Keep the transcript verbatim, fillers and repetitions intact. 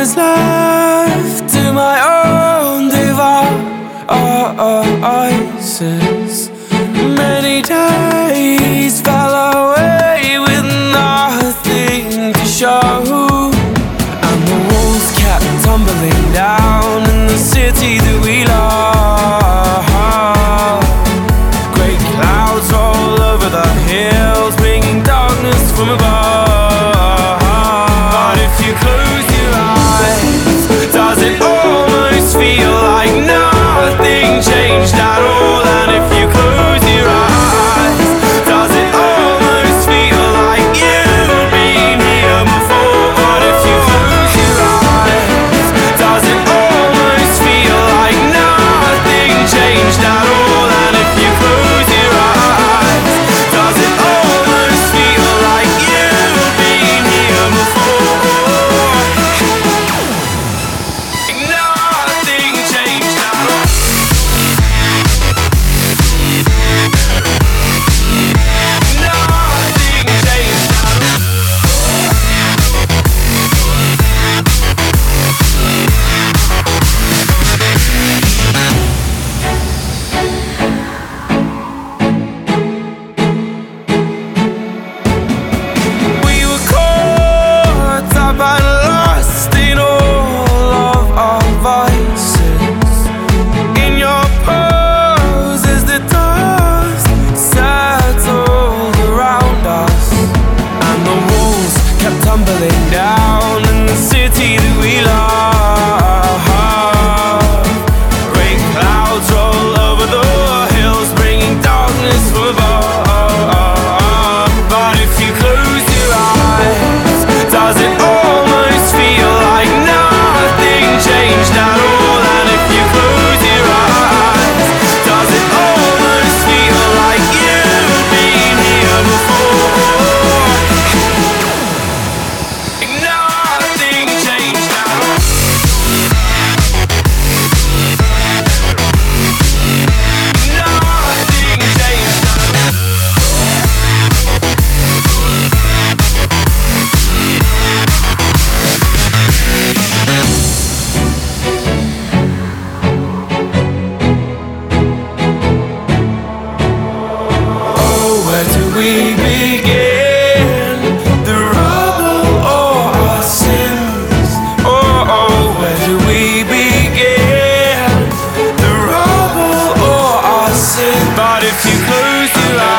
was left to my own devices. Many days fell away with nothing to show, and the walls kept tumbling down in the city that we love. Great clouds all over the hills, bringing darkness from above. But if you close your eyes, does it almost feel like nothing changed at all? And if you close your eyes, does it almost feel like you've been here before? But if you close your eyes, does it almost feel like nothing changed at all? And if you close your eyes, does it almost feel like you've been here before? Nothing changed at all. Nothing changed at all. We were caught up and lost in all of our vices. In your pose as the dust settled around us, and the walls kept tumbling down in the city that we love. Rain clouds roll over the hills, bringing darkness from above. But if you close your eyes, does it almost feel like nothing changed at all? And if you close your eyes, does it almost feel like you've been here before? Nothing changed at all. Nothing changed at all. Oh, where do we begin? The rubble or our sins? Oh, oh, where do we begin? The rubble or our sins? But if you close your